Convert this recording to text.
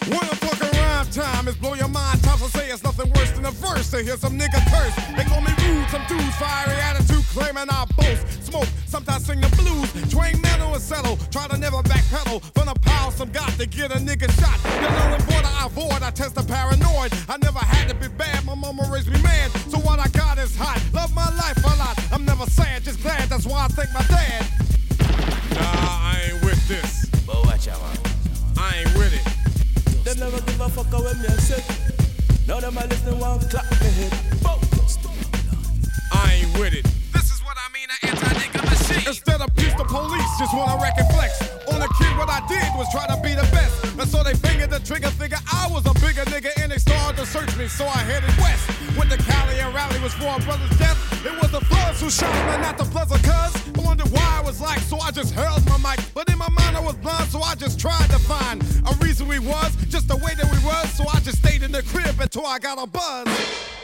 When I'm fucking rhyme time, it's blow your mind. Time to say it's nothing worse than a verse to hear some nigga curse. They call me rude, some dudes fiery attitude, claiming I boast. Smoke, sometimes sing the blues. Train metal and settle, try to never backpedal. From the power some got to get a nigga shot. The only border I avoid, I test the paranoid. I never had to be bad, my mama raised me mad. So what I got is hot, love my life a lot. I'm never sad, just glad, that's why I thank my dad. Nah, I ain't with this. But watch out, man. I ain't with it. Them never give a fuck when me sick. Now them a listen one clap me head. I ain't with it. This is what I mean, an anti-nigga machine. Instead of peace, the police just wanna wreck and flex. On a kid, what I did was try to be the best. And so they fingered the trigger, figure I was a bigger nigga, and they started to search me, so I headed west. When the Cali and rally was for a brother's death, it was the floods who shot him and not the pleasant cuz. I wondered why I was like, so I just held my mic. But in my mind I was blind, so I just tried to find a reason we was, just the way that we was. So I just stayed in the crib until I got a buzz.